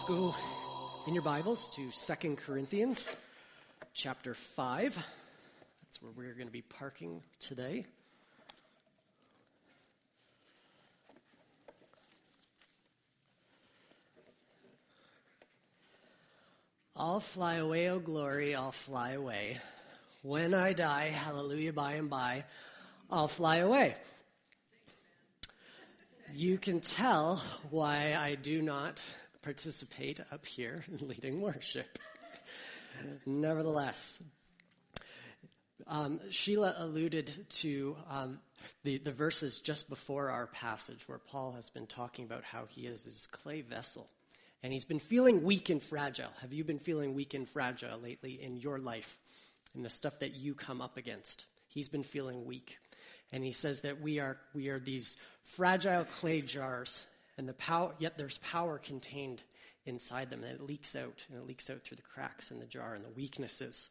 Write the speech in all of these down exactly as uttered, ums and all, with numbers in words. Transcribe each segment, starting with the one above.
Please go in your Bibles to Second Corinthians chapter five. That's where we're going to be parking today. I'll fly away, oh glory, I'll fly away. When I die, hallelujah, by and by, I'll fly away. You can tell why I do not participate up here in leading worship. Nevertheless, um, Sheila alluded to um, the, the verses just before our passage where Paul has been talking about how he is his clay vessel. And he's been feeling weak and fragile. Have you been feeling weak and fragile lately in your life, in the stuff that you come up against? He's been feeling weak. And he says that we are we are these fragile clay jars, and the power, yet there's power contained inside them, and it leaks out, and it leaks out through the cracks in the jar and the weaknesses.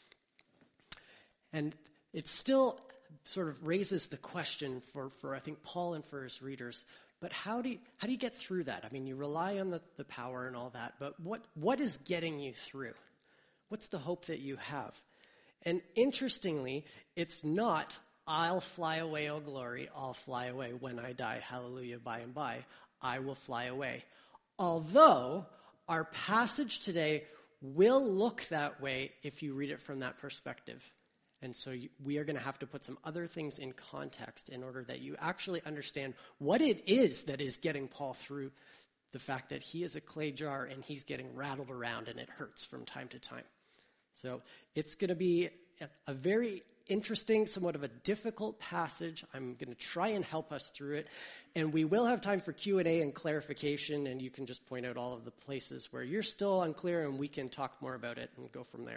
And it still sort of raises the question for, for I think, Paul and for his readers, but how do you, how do you get through that? I mean, you rely on the, the power and all that, but what what is getting you through? What's the hope that you have? And interestingly, it's not, I'll fly away, oh glory, I'll fly away when I die, hallelujah, by and by, I will fly away. Although our passage today will look that way if you read it from that perspective. And so you, we are going to have to put some other things in context in order that you actually understand what it is that is getting Paul through the fact that he is a clay jar and he's getting rattled around and it hurts from time to time. So it's going to be a, a very interesting, somewhat of a difficult passage. I'm going to try and help us through it. And we will have time for Q and A and clarification, and you can just point out all of the places where you're still unclear, and we can talk more about it and go from there.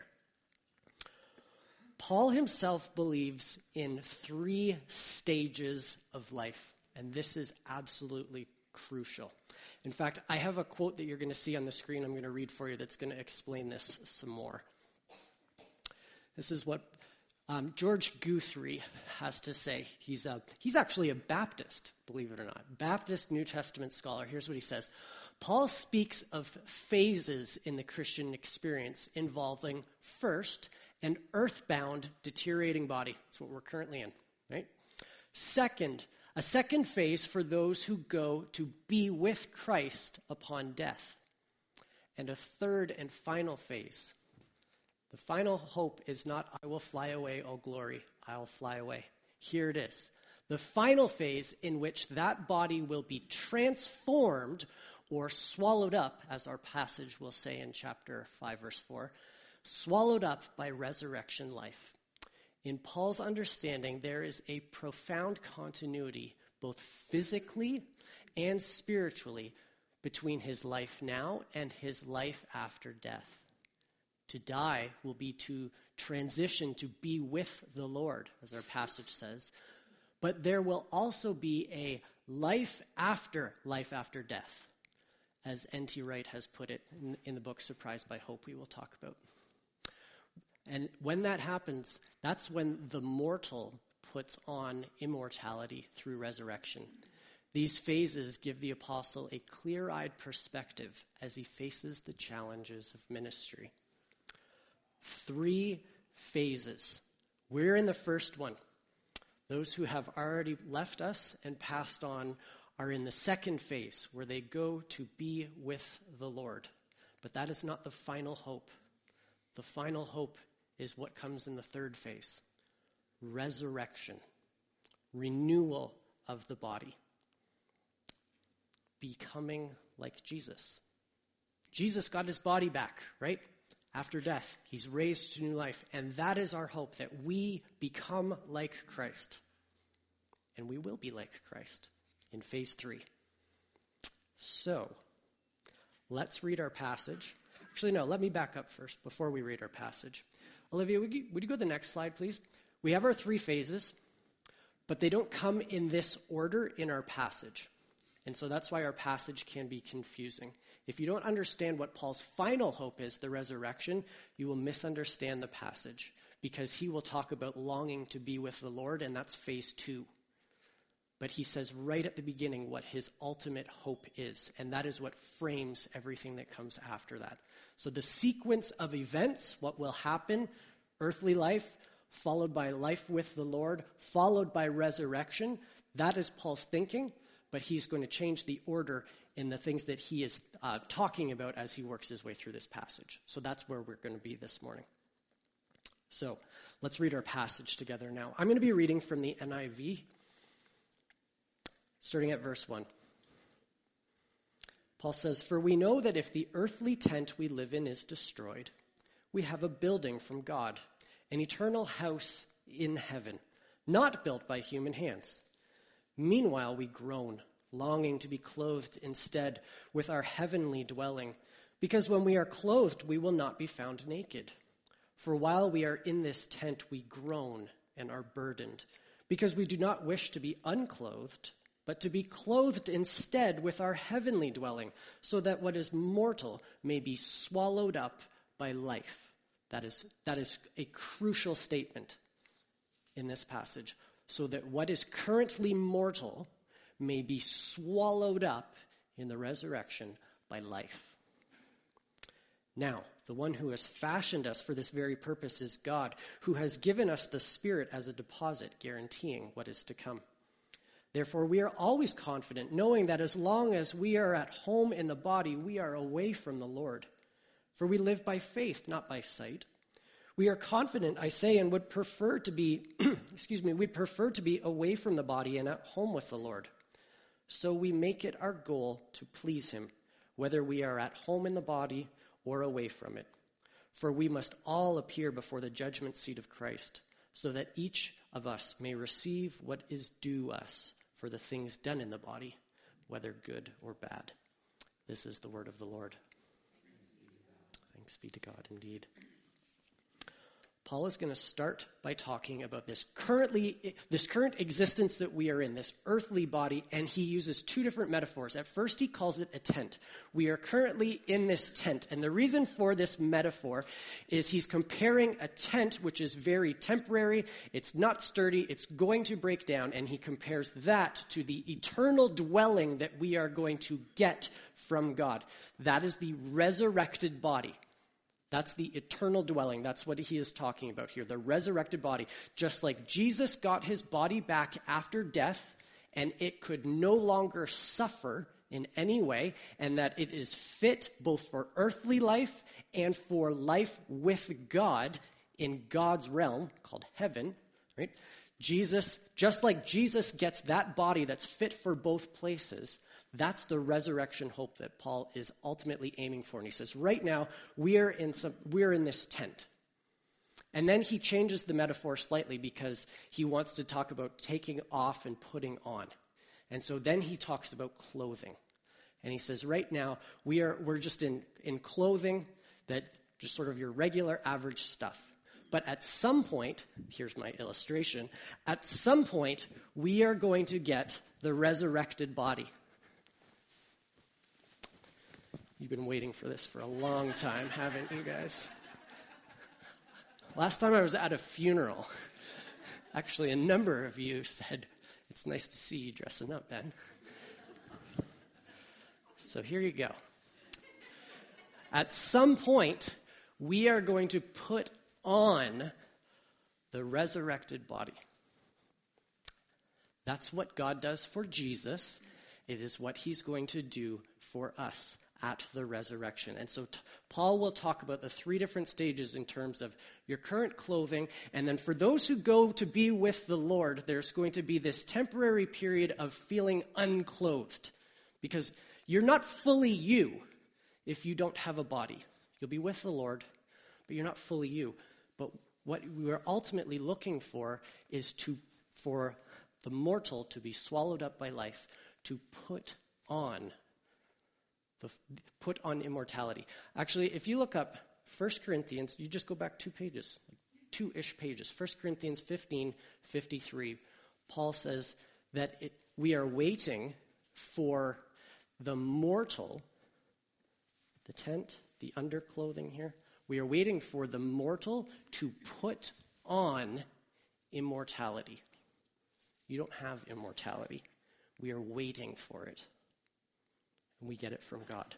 Paul himself believes in three stages of life, and this is absolutely crucial. In fact, I have a quote that you're going to see on the screen I'm going to read for you that's going to explain this some more. This is what um, George Guthrie has to say. He's a, he's actually a Baptist, believe it or not, Baptist New Testament scholar. Here's what he says. Paul speaks of phases in the Christian experience involving, first, an earthbound deteriorating body. That's what we're currently in, right? Second, a second phase for those who go to be with Christ upon death. And a third and final phase. The final hope is not, I will fly away, oh glory, I'll fly away. Here it is. The final phase in which that body will be transformed or swallowed up, as our passage will say in chapter five, verse four, swallowed up by resurrection life. In Paul's understanding, there is a profound continuity, both physically and spiritually, between his life now and his life after death. To die will be to transition to be with the Lord, as our passage says. But there will also be a life after life after death, as N T Wright has put it in, in the book Surprised by Hope we will talk about. And when that happens, that's when the mortal puts on immortality through resurrection. These phases give the apostle a clear-eyed perspective as he faces the challenges of ministry. Three phases. We're in the first one. Those who have already left us and passed on are in the second phase, where they go to be with the Lord. But that is not the final hope. The final hope is what comes in the third phase. Resurrection. Renewal of the body. Becoming like Jesus. Jesus got his body back, right? After death, he's raised to new life. And that is our hope, that we become like Christ. And we will be like Christ in phase three. So, let's read our passage. Actually, no, let me back up first before we read our passage. Olivia, would you, would you go to the next slide, please? We have our three phases, but they don't come in this order in our passage. And so that's why our passage can be confusing. If you don't understand what Paul's final hope is, the resurrection, you will misunderstand the passage, because he will talk about longing to be with the Lord, and that's phase two. But he says right at the beginning what his ultimate hope is, and that is what frames everything that comes after that. So the sequence of events, what will happen, earthly life, followed by life with the Lord, followed by resurrection, that is Paul's thinking, but he's going to change the order in the things that he is uh, talking about as he works his way through this passage. So that's where we're going to be this morning. So let's read our passage together now. I'm going to be reading from the N I V, starting at verse one. Paul says, "For we know that if the earthly tent we live in is destroyed, we have a building from God, an eternal house in heaven, not built by human hands. Meanwhile we groan, longing to be clothed instead with our heavenly dwelling, because when we are clothed we will not be found naked. For while we are in this tent we groan and are burdened, because we do not wish to be unclothed, but to be clothed instead with our heavenly dwelling, so that what is mortal may be swallowed up by life." That is, that is a crucial statement in this passage. So that what is currently mortal may be swallowed up in the resurrection by life. Now, the one who has fashioned us for this very purpose is God, who has given us the Spirit as a deposit, guaranteeing what is to come. Therefore, we are always confident, knowing that as long as we are at home in the body, we are away from the Lord. For we live by faith, not by sight. We are confident, I say, and would prefer to be, excuse me, we'd prefer to be away from the body and at home with the Lord. So we make it our goal to please him, whether we are at home in the body or away from it. For we must all appear before the judgment seat of Christ, so that each of us may receive what is due us for the things done in the body, whether good or bad. This is the word of the Lord. Thanks be to God, indeed. Paul is going to start by talking about this currently, this current existence that we are in, this earthly body, and he uses two different metaphors. At first, he calls it a tent. We are currently in this tent, and the reason for this metaphor is he's comparing a tent, which is very temporary, it's not sturdy, it's going to break down, and he compares that to the eternal dwelling that we are going to get from God. That is the resurrected body. That's the eternal dwelling. That's what he is talking about here, the resurrected body. Just like Jesus got his body back after death, and it could no longer suffer in any way, and that it is fit both for earthly life and for life with God in God's realm, called heaven, right? Jesus, just like Jesus gets that body that's fit for both places, that's the resurrection hope that Paul is ultimately aiming for. And he says, right now, we're in some, we're in this tent. And then he changes the metaphor slightly because he wants to talk about taking off and putting on. And so then he talks about clothing. And he says, right now, we are, we're just in, in clothing that just sort of your regular average stuff. But at some point, here's my illustration, at some point, we are going to get the resurrected body. You've been waiting for this for a long time, haven't you guys? Last time I was at a funeral, actually a number of you said, "It's nice to see you dressing up, Ben." So here you go. At some point, we are going to put on the resurrected body. That's what God does for Jesus. It is what he's going to do for us at the resurrection. And so t- Paul will talk about the three different stages in terms of your current clothing, and then for those who go to be with the Lord, there's going to be this temporary period of feeling unclothed, because you're not fully you if you don't have a body. You'll be with the Lord, but you're not fully you. But what we are ultimately looking for is to for the mortal to be swallowed up by life, to put on The, put on immortality. Actually, if you look up First Corinthians, you just go back two pages, like two-ish pages. First Corinthians fifteen fifty-three, Paul says that it, we are waiting for the mortal, the tent, the underclothing here. We are waiting for the mortal to put on immortality. You don't have immortality. We are waiting for it. And we get it from God.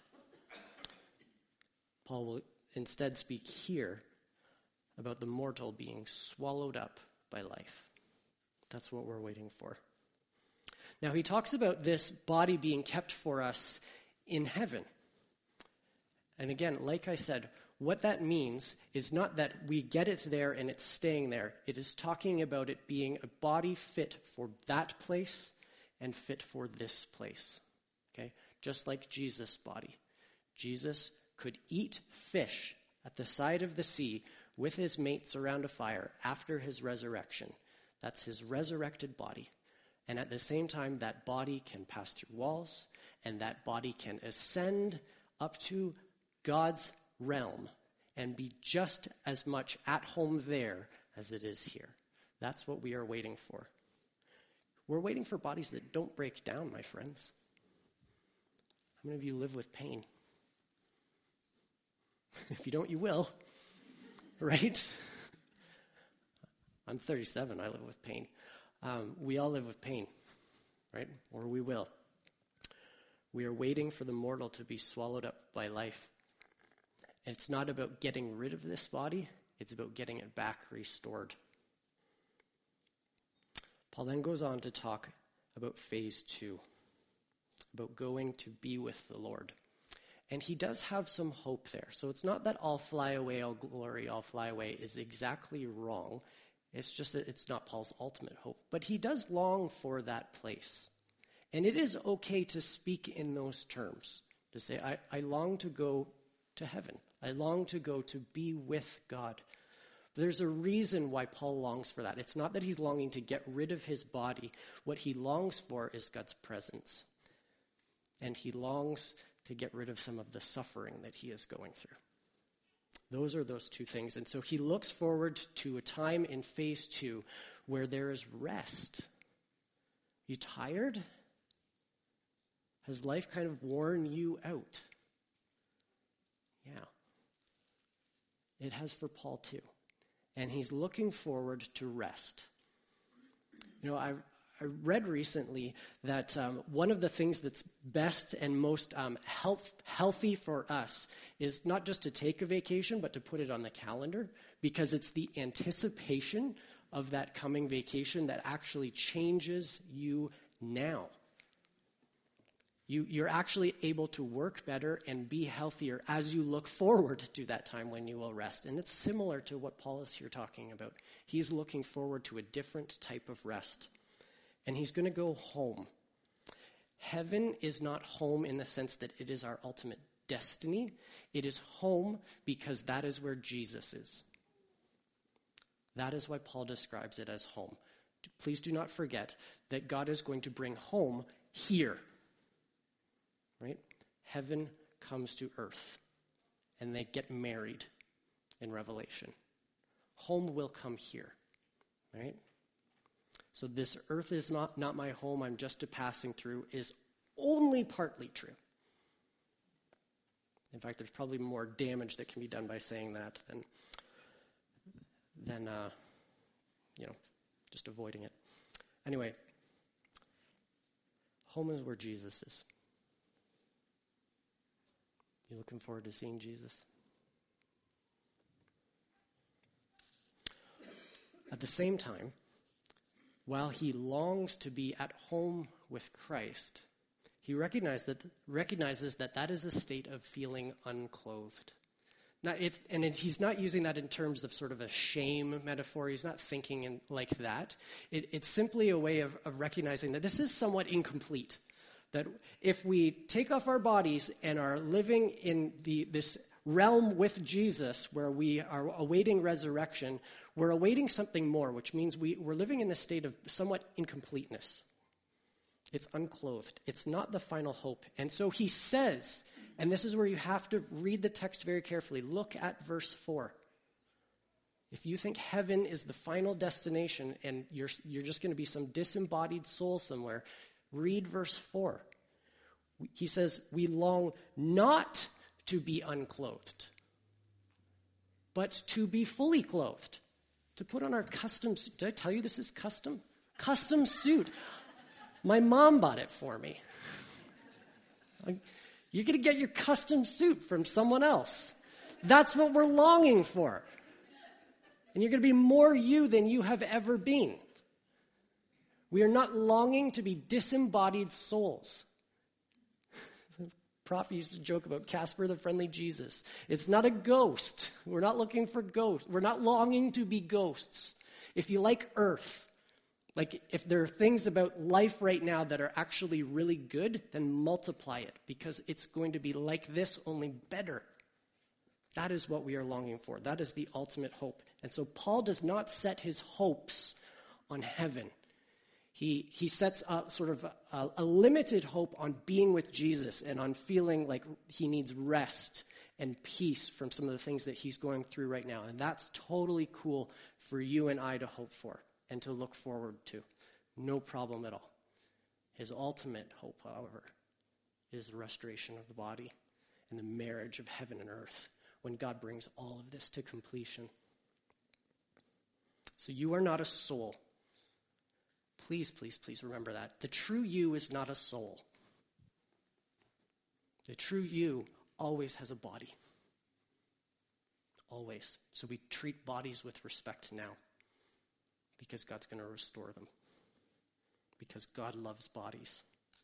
Paul will instead speak here about the mortal being swallowed up by life. That's what we're waiting for. Now, he talks about this body being kept for us in heaven. And again, like I said, what that means is not that we get it there and it's staying there. It is talking about it being a body fit for that place and fit for this place. Okay? Just like Jesus' body. Jesus could eat fish at the side of the sea with his mates around a fire after his resurrection. That's his resurrected body. And at the same time, that body can pass through walls, and that body can ascend up to God's realm and be just as much at home there as it is here. That's what we are waiting for. We're waiting for bodies that don't break down, my friends. How many of you live with pain? If you don't, you will, right? I'm thirty-seven, I live with pain. Um, we all live with pain, right? Or we will. We are waiting for the mortal to be swallowed up by life. And it's not about getting rid of this body, it's about getting it back restored. Paul then goes on to talk about phase two, about going to be with the Lord. And he does have some hope there. So it's not that all fly away, all glory, all fly away is exactly wrong. It's just that it's not Paul's ultimate hope. But he does long for that place. And it is okay to speak in those terms, to say, I, I long to go to heaven. I long to go to be with God. But there's a reason why Paul longs for that. It's not that he's longing to get rid of his body. What he longs for is God's presence. And he longs to get rid of some of the suffering that he is going through. Those are those two things. And so he looks forward to a time in phase two where there is rest. You tired? Has life kind of worn you out? Yeah. It has for Paul too. And he's looking forward to rest. You know, I I read recently that um, one of the things that's best and most um, health, healthy for us is not just to take a vacation, but to put it on the calendar, because it's the anticipation of that coming vacation that actually changes you now. You, you're actually able to work better and be healthier as you look forward to that time when you will rest. And it's similar to what Paul is here talking about. He's looking forward to a different type of rest. And he's going to go home. Heaven is not home in the sense that it is our ultimate destiny. It is home because that is where Jesus is. That is why Paul describes it as home. Please do not forget that God is going to bring home here. Right? Heaven comes to earth, and they get married in Revelation. Home will come here. Right? So this earth is not, not my home, I'm just a passing through, is only partly true. In fact, there's probably more damage that can be done by saying that than, than uh, you know, just avoiding it. Anyway, home is where Jesus is. You looking forward to seeing Jesus? At the same time, while he longs to be at home with Christ, he recognize that, recognizes that that is a state of feeling unclothed. Now, it, and it, he's not using that in terms of sort of a shame metaphor. He's not thinking in, like that. It, it's simply a way of, of recognizing that this is somewhat incomplete. That if we take off our bodies and are living in the this realm with Jesus, where we are awaiting resurrection, we're awaiting something more, which means we, we're living in this state of somewhat incompleteness. It's unclothed. It's not the final hope. And so he says, and this is where you have to read the text very carefully, look at verse four. If you think heaven is the final destination and you're, you're just going to be some disembodied soul somewhere, read verse four. He says, we long not to be unclothed, but to be fully clothed. To put on our customs. Did I tell you this is custom? Custom suit. My mom bought it for me. Like, you're going to get your custom suit from someone else. That's what we're longing for. And you're going to be more you than you have ever been. We are not longing to be disembodied souls. The prophet used to joke about Casper the Friendly Jesus. It's not a ghost. We're not looking for ghosts. We're not longing to be ghosts. If you like earth, like if there are things about life right now that are actually really good, then multiply it, because it's going to be like this, only better. That is what we are longing for. That is the ultimate hope. And so Paul does not set his hopes on heaven. He, he sets up sort of a, a limited hope on being with Jesus and on feeling like he needs rest and peace from some of the things that he's going through right now. And that's totally cool for you and I to hope for and to look forward to. No problem at all. His ultimate hope, however, is the restoration of the body and the marriage of heaven and earth when God brings all of this to completion. So you are not a soul. Please, please, please remember that. The true you is not a soul. The true you always has a body. Always. So we treat bodies with respect now, because God's going to restore them. Because God loves bodies.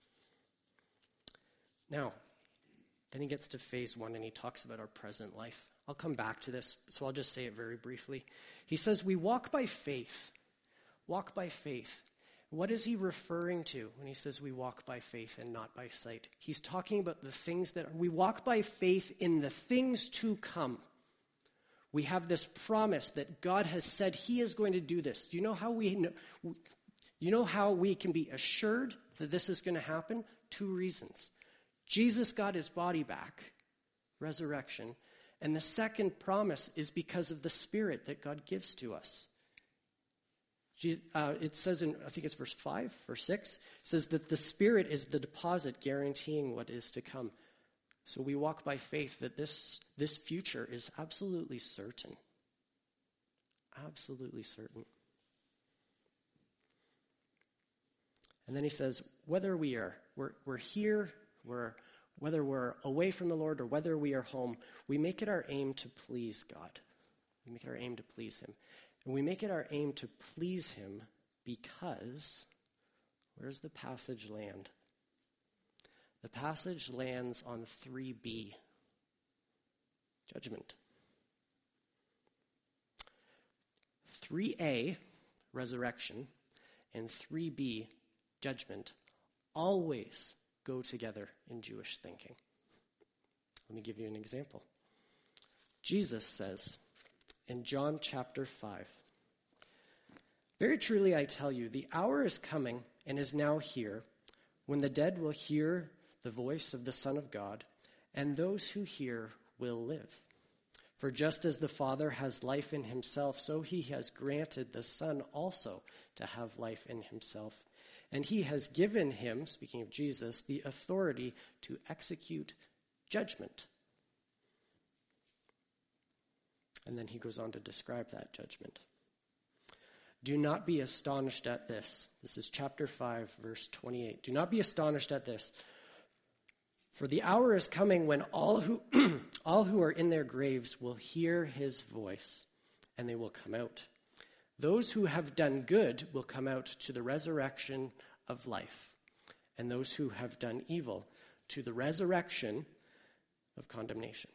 Now, then he gets to phase one and he talks about our present life. I'll come back to this, so I'll just say it very briefly. He says, we walk by faith. Walk by faith. What is he referring to when he says we walk by faith and not by sight? He's talking about the things that, we walk by faith in the things to come. We have this promise that God has said he is going to do this. Do you know how we know, you know how we can be assured that this is going to happen? Two reasons. Jesus got his body back, resurrection, and the second promise is because of the Spirit that God gives to us. Uh, it says in, I think it's verse five or six, it says that the Spirit is the deposit guaranteeing what is to come. So we walk by faith that this, this future is absolutely certain. Absolutely certain. And then he says, whether we are, we're, we're here, we're, whether we're away from the Lord or whether we are home, we make it our aim to please God. We make it our aim to please him. And we make it our aim to please him because, where's the passage land? The passage lands on three B, judgment. three A, resurrection, and three B, judgment, always go together in Jewish thinking. Let me give you an example. Jesus says in John chapter five, very truly I tell you, the hour is coming and is now here when the dead will hear the voice of the Son of God, and those who hear will live. For just as the Father has life in himself, so he has granted the Son also to have life in himself. And he has given him, speaking of Jesus, the authority to execute judgment. And then he goes on to describe that judgment. Do not be astonished at this. This is chapter five, verse twenty-eight. Do not be astonished at this. For the hour is coming when all who all who are in their graves will hear his voice, and they will come out. Those who have done good will come out to the resurrection of life, and those who have done evil to the resurrection of condemnation.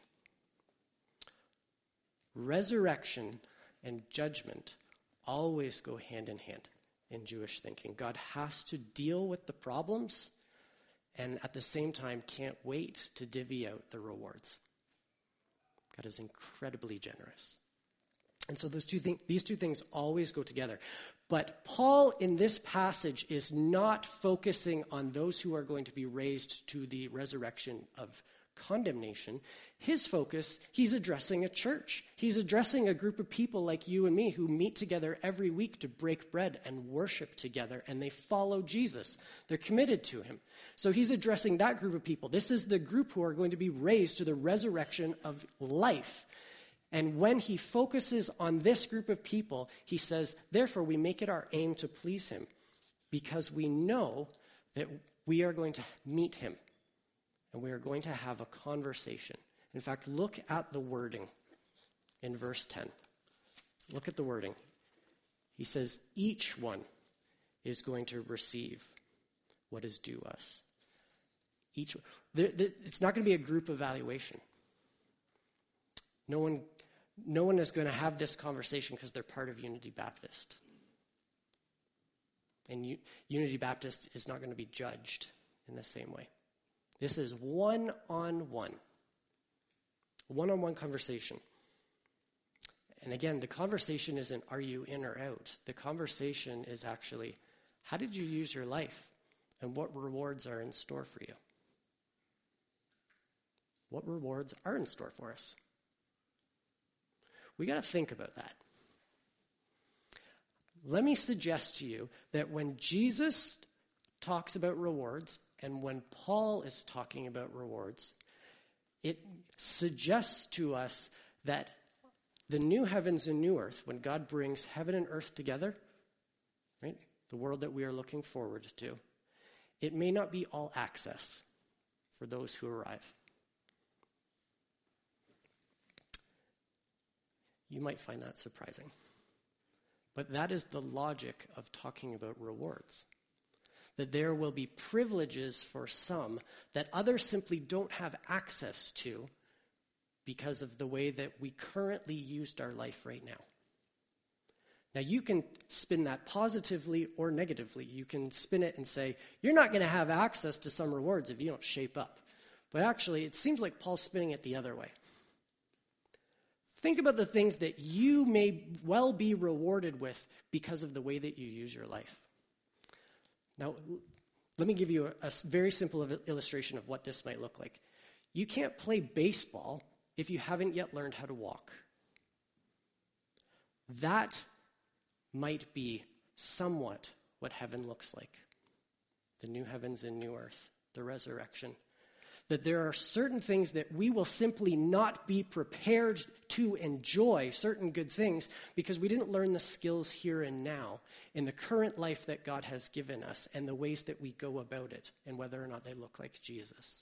Resurrection and judgment always go hand in hand in Jewish thinking. God has to deal with the problems and at the same time can't wait to divvy out the rewards. God is incredibly generous. And so those two thing, these two things always go together. But Paul in this passage is not focusing on those who are going to be raised to the resurrection of condemnation. His focus, he's addressing a church. He's addressing a group of people like you and me who meet together every week to break bread and worship together, and they follow Jesus. They're committed to him. So he's addressing that group of people. This is the group who are going to be raised to the resurrection of life. And when he focuses on this group of people, he says, therefore, we make it our aim to please him. because we know that we are going to meet him and we are going to have a conversation. In fact, look at the wording in verse ten. Look at the wording. He says, each one is going to receive what is due us. Each, there, there, it's not going to be a group evaluation. No one, no one is going to have this conversation because they're part of Unity Baptist. And U- Unity Baptist is not going to be judged in the same way. This is one-on-one. One-on-one conversation. And again, the conversation isn't, are you in or out? The conversation is actually, how did you use your life? And what rewards are in store for you? What rewards are in store for us? We got to think about that. Let me suggest to you that when Jesus talks about rewards and when Paul is talking about rewards, it suggests to us that the new heavens and new earth, when God brings heaven and earth together, right, the world that we are looking forward to, it may not be all access for those who arrive. You might find that surprising. But that is the logic of talking about rewards. That there will be privileges for some that others simply don't have access to because of the way that we currently used our life right now. Now, you can spin that positively or negatively. You can spin it and say, you're not going to have access to some rewards if you don't shape up. But actually, it seems like Paul's spinning it the other way. Think about the things that you may well be rewarded with because of the way that you use your life. Now, let me give you a, a very simple illustration of what this might look like. You can't play baseball if you haven't yet learned how to walk. That might be somewhat what heaven looks like. The new heavens and new earth, the resurrection. That there are certain things that we will simply not be prepared to enjoy, certain good things, because we didn't learn the skills here and now in the current life that God has given us and the ways that we go about it and whether or not they look like Jesus.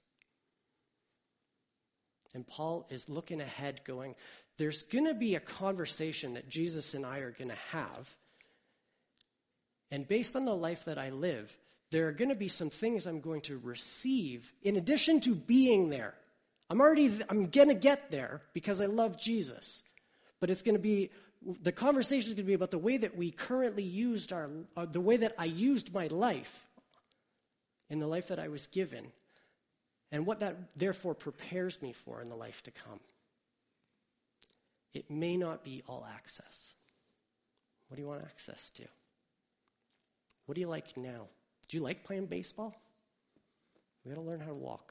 And Paul is looking ahead going, there's going to be a conversation that Jesus and I are going to have. And based on the life that I live, there are going to be some things I'm going to receive in addition to being there. I'm already, I'm going to get there because I love Jesus. But it's going to be, the conversation is going to be about the way that we currently used our, uh, the way that I used my life in the life that I was given and what that therefore prepares me for in the life to come. It may not be all access. What do you want access to? What do you like now? Do you like playing baseball? We got to learn how to walk.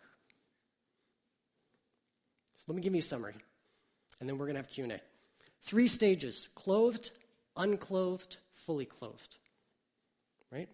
So let me give you a summary, and then we're going to have Q and A. Three stages: clothed, unclothed, fully clothed. Right?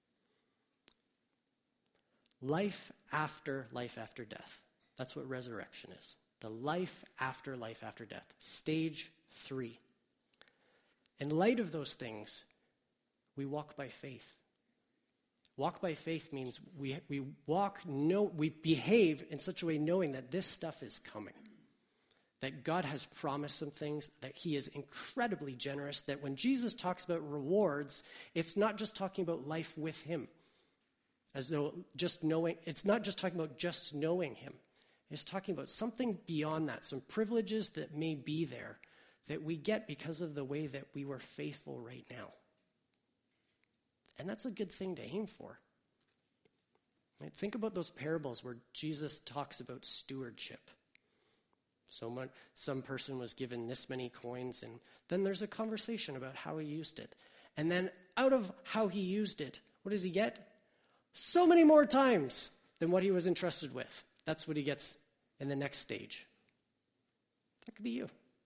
Life after life after death. That's what resurrection is. The life after life after death. Stage three. In light of those things, we walk by faith. Walk by faith means we we walk, no, we behave in such a way knowing that this stuff is coming. That God has promised some things, that he is incredibly generous, that when Jesus talks about rewards, it's not just talking about life with him. As though just knowing, it's not just talking about just knowing him. It's talking about something beyond that, some privileges that may be there that we get because of the way that we were faithful right now. And that's a good thing to aim for. Right? Think about those parables where Jesus talks about stewardship. So much, some person was given this many coins, and then there's a conversation about how he used it. And then out of how he used it, what does he get? So many more times than what he was entrusted with. That's what he gets in the next stage. That could be you.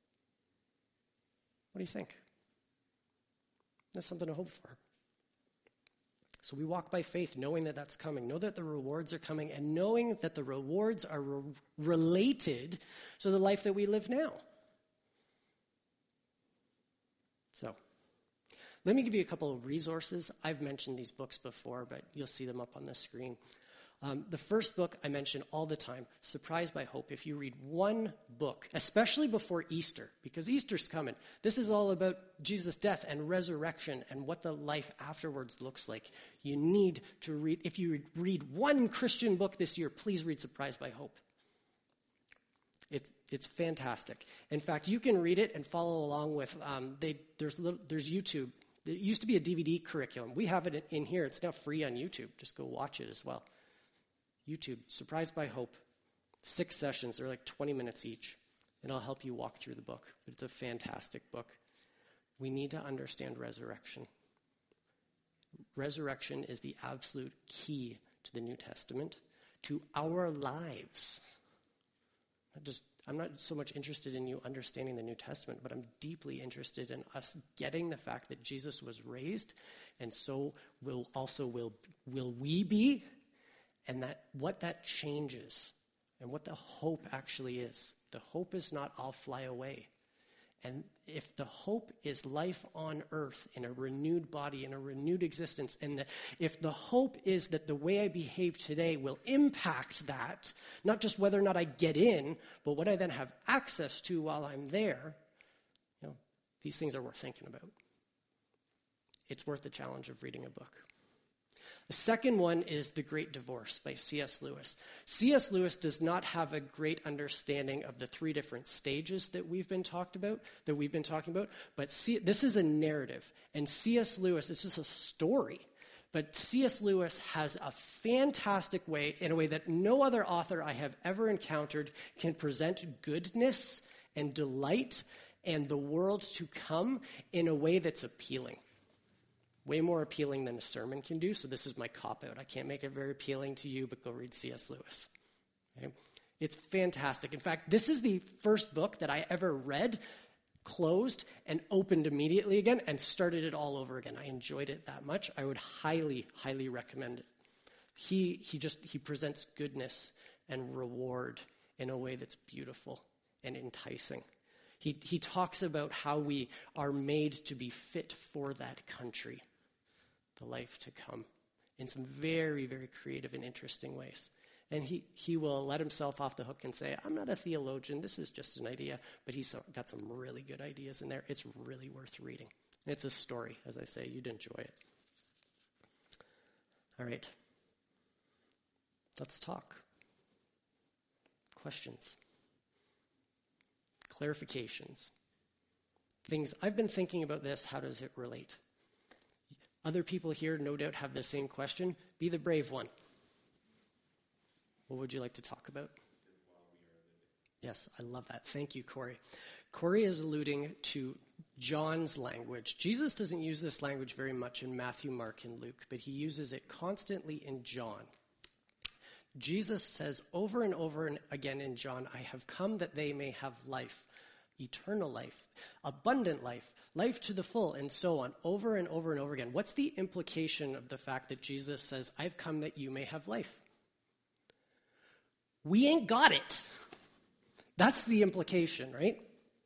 What do you think? That's something to hope for. So we walk by faith, knowing that that's coming, know that the rewards are coming, and knowing that the rewards are re- related to the life that we live now. So, Let me give you a couple of resources. I've mentioned these books before, but you'll see them up on the screen. Um, the first book I mention all the time, Surprised by Hope. If you read one book, especially before Easter, because Easter's coming, this is all about Jesus' death and resurrection and what the life afterwards looks like. You need to read, if you read one Christian book this year, please read Surprised by Hope. It's it's fantastic. In fact, you can read it and follow along with, um, they, there's little, there's YouTube. There used to be a D V D curriculum. We have it in here. It's now free on YouTube. Just go watch it as well. YouTube, Surprised by Hope. Six sessions. They're like twenty minutes each. And I'll help you walk through the book. But it's a fantastic book. We need to understand resurrection. Resurrection is the absolute key to the New Testament, to our lives. Not just, I'm not so much interested in you understanding the New Testament, but I'm deeply interested in us getting the fact that Jesus was raised, and so will also will will we be, and that what that changes, and what the hope actually is. The hope is not I'll fly away. And if the hope is life on earth in a renewed body, in a renewed existence, and the, if the hope is that the way I behave today will impact that, not just whether or not I get in, but what I then have access to while I'm there, you know, these things are worth thinking about. It's worth the challenge of reading a book. The second one is The Great Divorce by C S Lewis. C S Lewis does not have a great understanding of the three different stages that we've been talked about, that we've been talking about, but C- this is a narrative, and C S Lewis, it's just a story, but C S Lewis has a fantastic way, in a way that no other author I have ever encountered can present goodness and delight and the world to come in a way that's appealing. Way more appealing than a sermon can do, so this is my cop-out. I can't make it very appealing to you, but go read C S Lewis. Okay? It's fantastic. In fact, this is the first book that I ever read, closed, and opened immediately again, and started it all over again. I enjoyed it that much. I would highly, highly recommend it. He, he just, he presents goodness and reward in a way that's beautiful and enticing. He, he talks about how we are made to be fit for that country, the life to come, in some very, very creative and interesting ways. And he, he will let himself off the hook and say, I'm not a theologian, this is just an idea, but he's got some really good ideas in there. It's really worth reading. And it's a story, as I say, you'd enjoy it. All right. Let's talk. Questions? Clarifications? Things, I've been thinking about this, how does it relate? Other people here no doubt have the same question. Be the brave one. What would you like to talk about? Yes, I love that. Thank you, Corey. Corey is alluding to John's language. Jesus doesn't use this language very much in Matthew, Mark, and Luke, but he uses it constantly in John. Jesus says over and over and again in John, I have come that they may have life, eternal life, abundant life, life to the full, and so on, over and over and over again. What's the implication of the fact that Jesus says, I've come that you may have life? We ain't got it. That's the implication, right?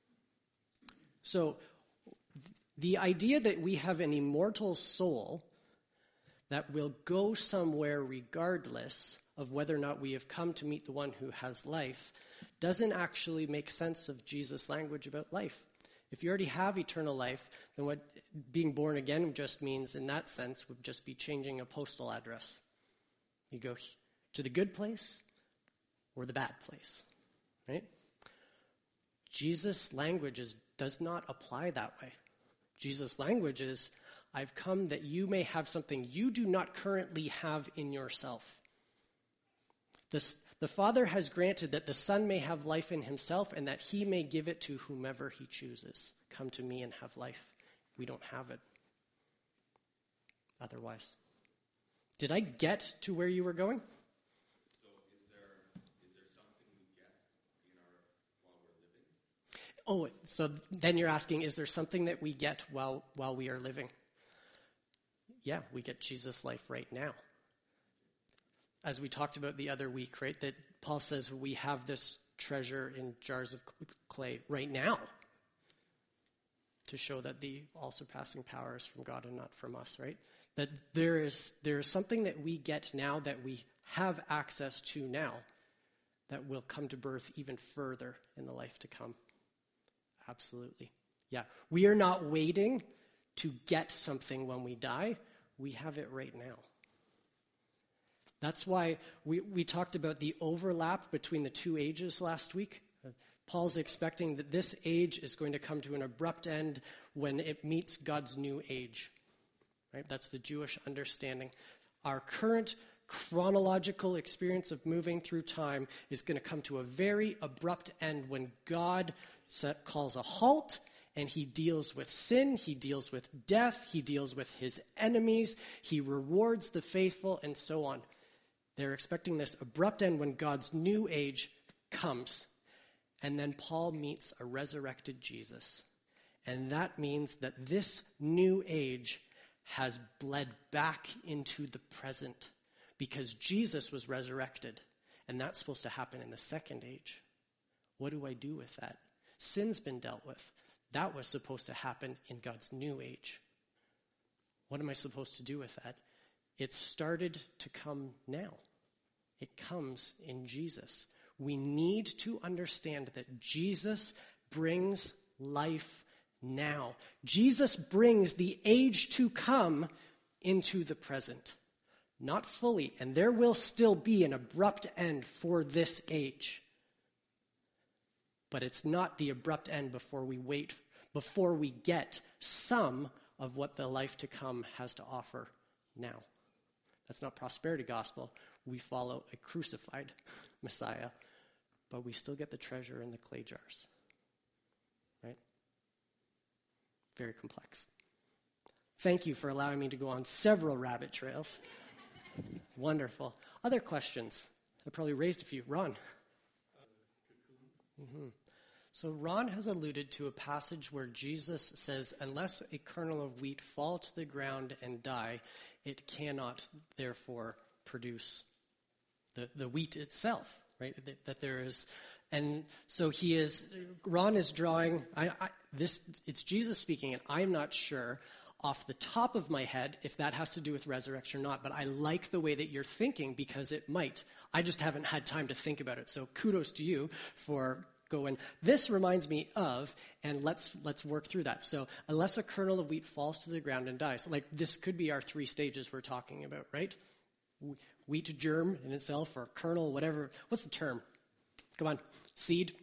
So the idea that we have an immortal soul that will go somewhere regardless of whether or not we have come to meet the one who has life doesn't actually make sense of Jesus' language about life. If you already have eternal life, then what being born again just means in that sense would just be changing a postal address. You go to the good place or the bad place, right? Jesus' language is, does not apply that way. Jesus' language is, I've come that you may have something you do not currently have in yourself. This, the Father has granted that the Son may have life in himself and that he may give it to whomever he chooses. Come to me and have life. We don't have it otherwise. Did I get to where you were going? So is there, is there something we get in our, while we're living? Oh, so then you're asking, is there something that we get while while we are living? Yeah, we get Jesus' life right now. As we talked about the other week, right, that Paul says we have this treasure in jars of clay right now to show that the all-surpassing power is from God and not from us, right? That there is there is something that we get now that we have access to now that will come to birth even further in the life to come. Absolutely. Yeah, we are not waiting to get something when we die. We have it right now. That's why we, we talked about the overlap between the two ages last week. Uh, Paul's expecting that this age is going to come to an abrupt end when it meets God's new age. Right? That's the Jewish understanding. Our current chronological experience of moving through time is going to come to a very abrupt end when God set, calls a halt, and he deals with sin, he deals with death, he deals with his enemies, he rewards the faithful, and so on. They're expecting this abrupt end when God's new age comes. And then Paul meets a resurrected Jesus. And that means that this new age has bled back into the present because Jesus was resurrected. And that's supposed to happen in the second age. What do I do with that? Sin's been dealt with. That was supposed to happen in God's new age. What am I supposed to do with that? It started to come now. It comes in Jesus. We need to understand that Jesus brings life now. Jesus brings the age to come into the present. Not fully, and there will still be an abrupt end for this age. But it's not the abrupt end before we wait, before we get some of what the life to come has to offer now. That's not prosperity gospel. We follow a crucified Messiah, but we still get the treasure in the clay jars. Right? Very complex. Thank you for allowing me to go on several rabbit trails. Wonderful. Other questions? I probably raised a few. Ron? Mm-hmm. So Ron has alluded to a passage where Jesus says, unless a kernel of wheat fall to the ground and die, it cannot therefore produce the, the wheat itself, right? That, that there is, and so he is, Ron is drawing, I, I, this, it's Jesus speaking, and I'm not sure off the top of my head if that has to do with resurrection or not, but I like the way that you're thinking because it might. I just haven't had time to think about it, so kudos to you for going, this reminds me of, and let's let's work through that. So unless a kernel of wheat falls to the ground and dies, like this could be our three stages we're talking about, right? Wheat germ in itself, or kernel, whatever. What's the term? Come on, seed?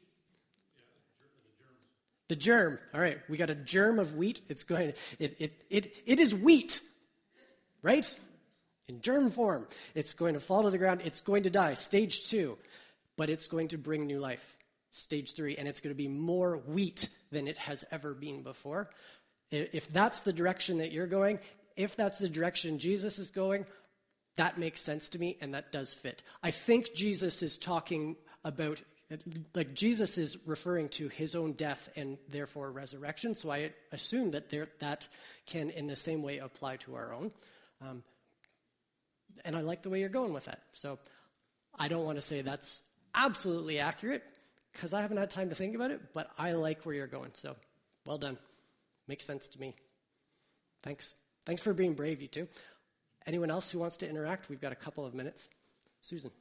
The germ. All right, we got a germ of wheat. It's going. It it it it is wheat, right? In germ form, it's going to fall to the ground. It's going to die. Stage two, but it's going to bring new life. Stage three, and it's going to be more wheat than it has ever been before. If that's the direction that you're going, if that's the direction Jesus is going, that makes sense to me, and that does fit. I think Jesus is talking about, like Jesus is referring to his own death and therefore resurrection, so I assume that there, that can in the same way apply to our own. Um, and I like the way you're going with that. So I don't want to say that's absolutely accurate, because I haven't had time to think about it, but I like where you're going. So, well done. Makes sense to me. Thanks. Thanks for being brave, you two. Anyone else who wants to interact? We've got a couple of minutes. Susan.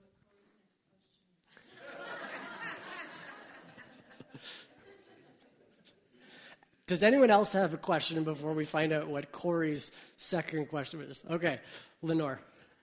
Does anyone else have a question before we find out what Corey's second question is? Okay, Lenore.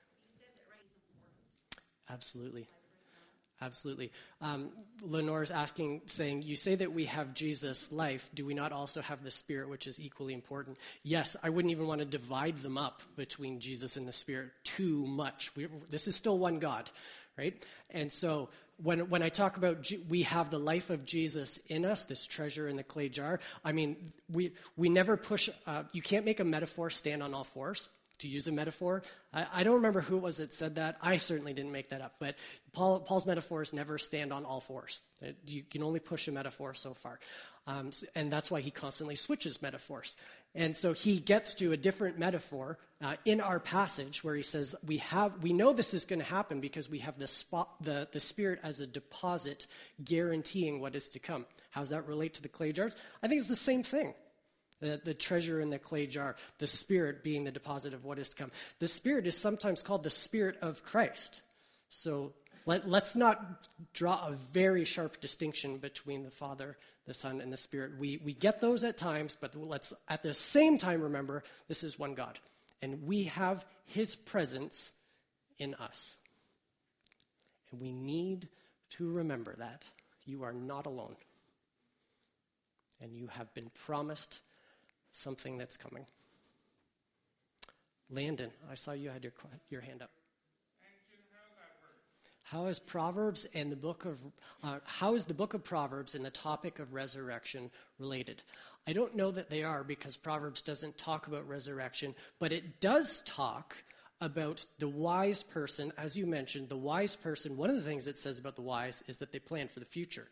Absolutely. Absolutely. Um, Lenore's asking, saying, you say that we have Jesus' life. Do we not also have the Spirit, which is equally important? Yes, I wouldn't even want to divide them up between Jesus and the Spirit too much. We, this is still one God, right? And so when when I talk about G- we have the life of Jesus in us, this treasure in the clay jar, I mean, we, we never push, uh, you can't make a metaphor stand on all fours. To use a metaphor, I, I don't remember who it was that said that. I certainly didn't make that up. But Paul, Paul's metaphors never stand on all fours. It, you can only push a metaphor so far. Um, so, and that's why he constantly switches metaphors. And so he gets to a different metaphor uh, in our passage where he says, we have, we know this is going to happen because we have the, spot, the, the Spirit as a deposit guaranteeing what is to come. How does that relate to the clay jars? I think it's the same thing. The, the treasure in the clay jar, the Spirit being the deposit of what is to come. The Spirit is sometimes called the Spirit of Christ. So let, let's not draw a very sharp distinction between the Father, the Son, and the Spirit. We, we get those at times, but let's at the same time remember this is one God. And we have his presence in us. And we need to remember that. You are not alone. And you have been promised something that's coming. Landon, I saw you had your your hand up. How is Proverbs and the book of uh, how is the book of Proverbs and the topic of resurrection related? I don't know that they are, because Proverbs doesn't talk about resurrection, but it does talk about the wise person. As you mentioned, the wise person, one of the things it says about the wise is that they plan for the future.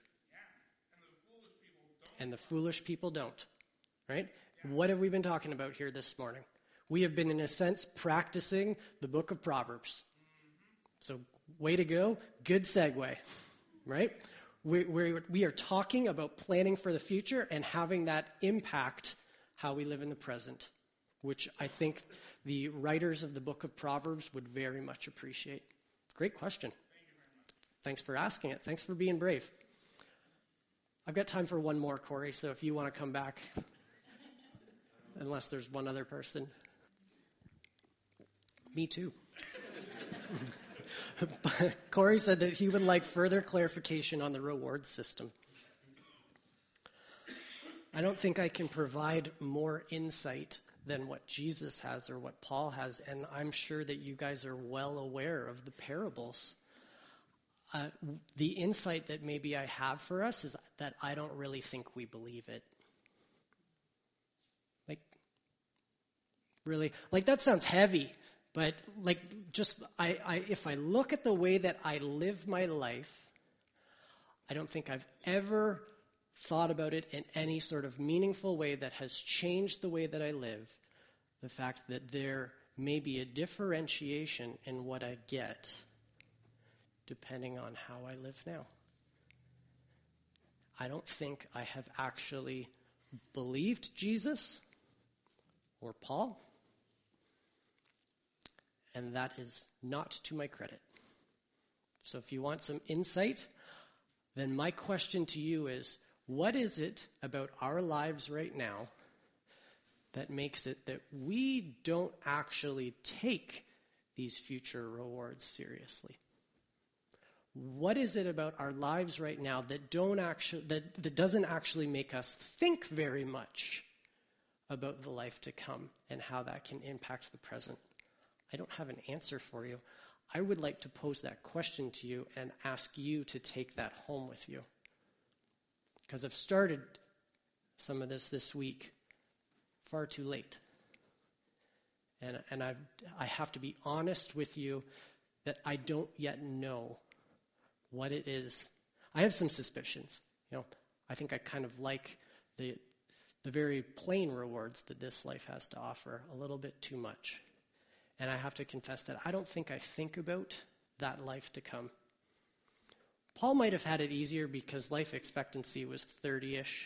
Yeah. And the foolish people don't. And the foolish people don't, right? Yeah. What have we been talking about here this morning? We have been, in a sense, practicing the book of Proverbs. Mm-hmm. So, way to go. Good segue, right? We, we're, we are talking about planning for the future and having that impact how we live in the present, which I think the writers of the book of Proverbs would very much appreciate. Great question. Thank you very much. Thanks for asking it. Thanks for being brave. I've got time for one more, Corey, so if you want to come back, unless there's one other person. Me too. Corey said that he would like further clarification on the reward system. I don't think I can provide more insight than what Jesus has or what Paul has, and I'm sure that you guys are well aware of the parables. Uh, the insight that maybe I have for us is that I don't really think we believe it. Like, really? Like, that sounds heavy. But like, just I, I, if I look at the way that I live my life, I don't think I've ever thought about it in any sort of meaningful way that has changed the way that I live. The fact that there may be a differentiation in what I get depending on how I live now. I don't think I have actually believed Jesus or Paul. And that is not to my credit. So if you want some insight, then my question to you is, what is it about our lives right now that makes it that we don't actually take these future rewards seriously? What is it about our lives right now that don't actually that, that doesn't actually make us think very much about the life to come and how that can impact the present? I don't have an answer for you. I would like to pose that question to you and ask you to take that home with you. Because I've started some of this this week far too late. And, and I've, I have to be honest with you that I don't yet know what it is. I have some suspicions. You know, I think I kind of like the, the very plain rewards that this life has to offer a little bit too much. And I have to confess that I don't think I think about that life to come. Paul might have had it easier because life expectancy was thirty-ish.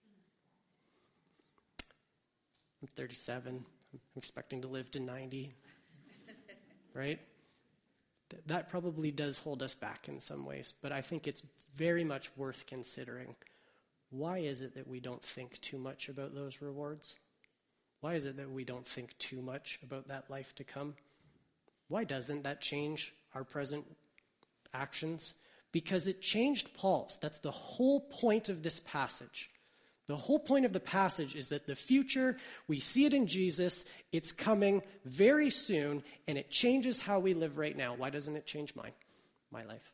I'm thirty-seven. I'm expecting to live to ninety. Right? Th- that probably does hold us back in some ways, but I think it's very much worth considering. Why is it that we don't think too much about those rewards? Why is it that we don't think too much about that life to come? Why doesn't that change our present actions? Because it changed Paul's. That's the whole point of this passage. The whole point of the passage is that the future, we see it in Jesus, it's coming very soon, and it changes how we live right now. Why doesn't it change mine, my life?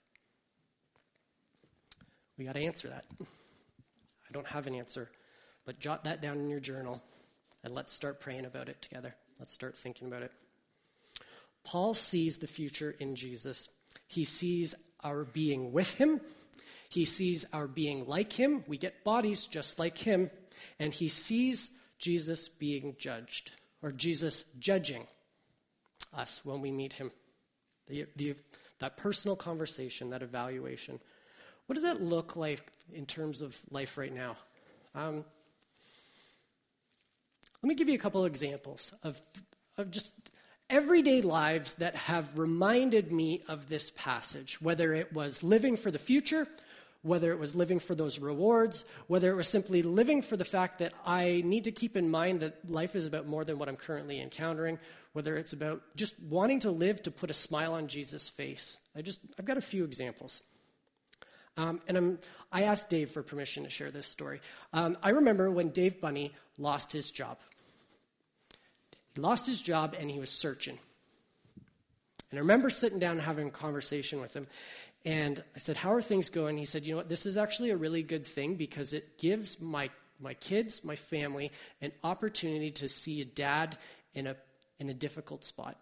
We got to answer that. I don't have an answer, but jot that down in your journal. And let's start praying about it together. Let's start thinking about it. Paul sees the future in Jesus. He sees our being with him. He sees our being like him. We get bodies just like him. And he sees Jesus being judged, or Jesus judging us when we meet him. The, the, that personal conversation, that evaluation. What does that look like in terms of life right now? Um, Let me give you a couple examples of, of just everyday lives that have reminded me of this passage, whether it was living for the future, whether it was living for those rewards, whether it was simply living for the fact that I need to keep in mind that life is about more than what I'm currently encountering, whether it's about just wanting to live to put a smile on Jesus' face. I just, I've got a few examples. Um, and I'm, I asked Dave for permission to share this story. Um, I remember when Dave Bunny lost his job. He lost his job and he was searching. And I remember sitting down and having a conversation with him. And I said, how are things going? He said, you know what, this is actually a really good thing because it gives my, my kids, my family, an opportunity to see a dad in a, in a difficult spot.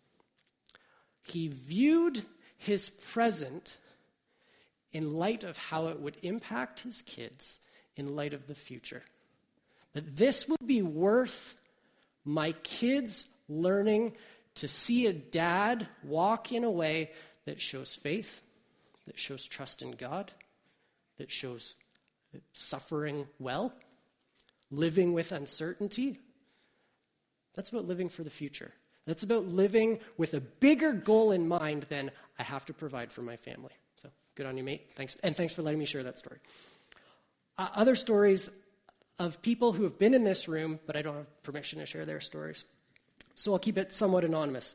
He viewed his present in light of how it would impact his kids in light of the future. That this would be worth my kids learning to see a dad walk in a way that shows faith, that shows trust in God, that shows suffering well, living with uncertainty. That's about living for the future. That's about living with a bigger goal in mind than I have to provide for my family. So good on you, mate. Thanks, and thanks for letting me share that story. Uh, other stories of people who have been in this room, but I don't have permission to share their stories. So I'll keep it somewhat anonymous.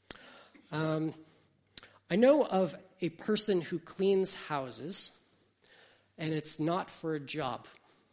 Um, I know of a person who cleans houses, and it's not for a job.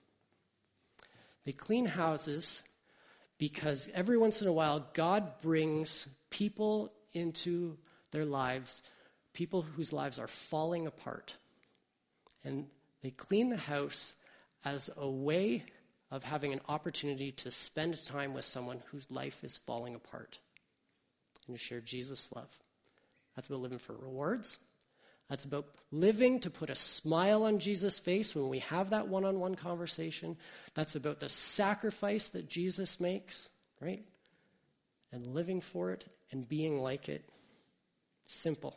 They clean houses because every once in a while, God brings people into their lives, people whose lives are falling apart. And they clean the house as a way of having an opportunity to spend time with someone whose life is falling apart and to share Jesus' love. That's about living for rewards. That's about living to put a smile on Jesus' face when we have that one-on-one conversation. That's about the sacrifice that Jesus makes, right? And living for it and being like it. Simple.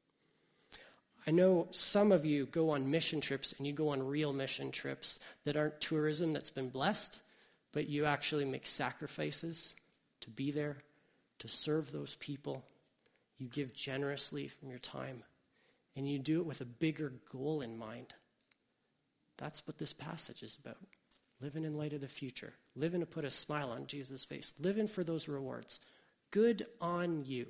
I know some of you go on mission trips, and you go on real mission trips that aren't tourism that's been blessed, but you actually make sacrifices to be there, to serve those people. You give generously from your time, and you do it with a bigger goal in mind. That's what this passage is about. Living in light of the future. Living to put a smile on Jesus' face. Living for those rewards. Good on you.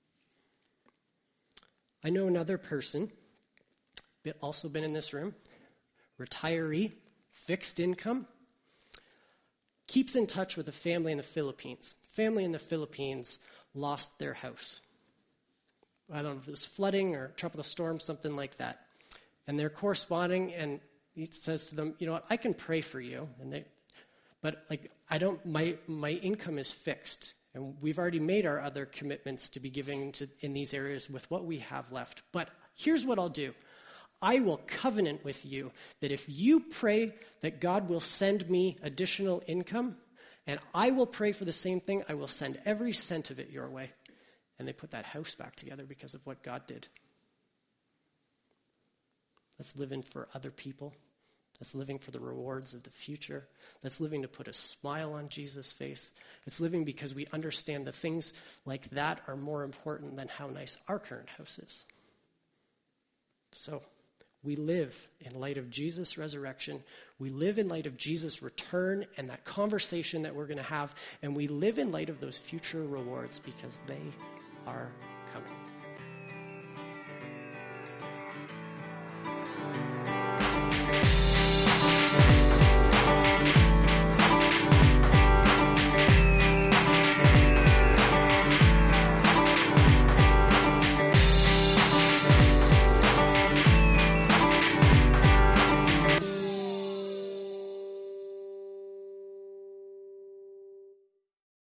I know another person, also been in this room, retiree, fixed income, keeps in touch with a family in the Philippines. Family in the Philippines lost their house. I don't know if it was flooding or tropical storm, something like that. And they're corresponding, and he says to them, you know what, I can pray for you. And they, but like, I don't, my, my income is fixed. And we've already made our other commitments to be giving to, in these areas with what we have left. But here's what I'll do. I will covenant with you that if you pray that God will send me additional income, and I will pray for the same thing, I will send every cent of it your way. And they put that house back together because of what God did. That's living for other people. That's living for the rewards of the future. That's living to put a smile on Jesus' face. It's living because we understand that things like that are more important than how nice our current house is. So we live in light of Jesus' resurrection. We live in light of Jesus' return and that conversation that we're going to have. And we live in light of those future rewards because they are coming.